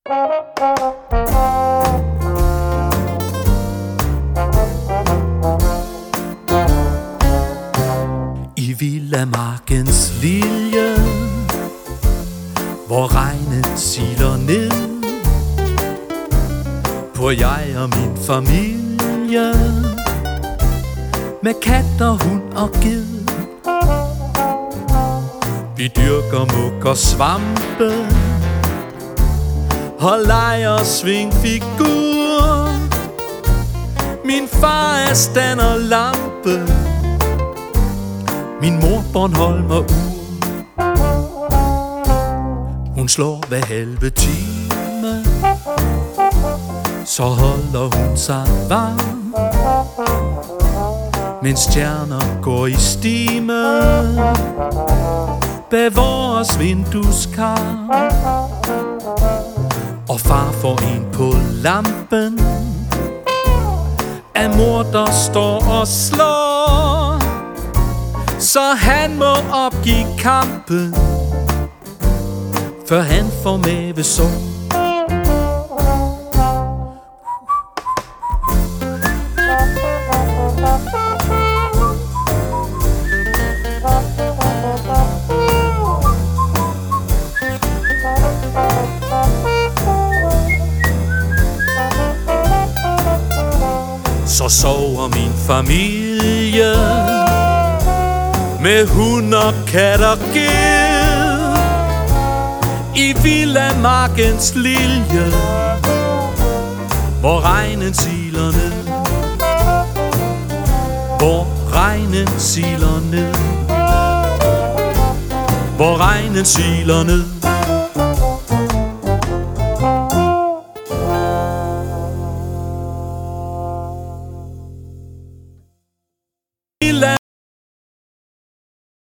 I villamarkens lilje, hvor regnet siler ned på jeg og min familie, med kat og hund og ged. Vi dyrker muk og svampe og leger svingfigur. Min far er stand og lampe, min mor Bornholmer ur. Hun slår hver halve time, så holder hun sig varm, mens stjerner går i stime bag vores vindueskarm. Og far får en på lampen af mor, der står og slår, så han må opgive kampen, før han får mavesår. Så sover min familie med hund og kat og ged i villamarkens lilje, hvor regnen siler ned, hvor regnen siler ned, hvor regnen siler ned.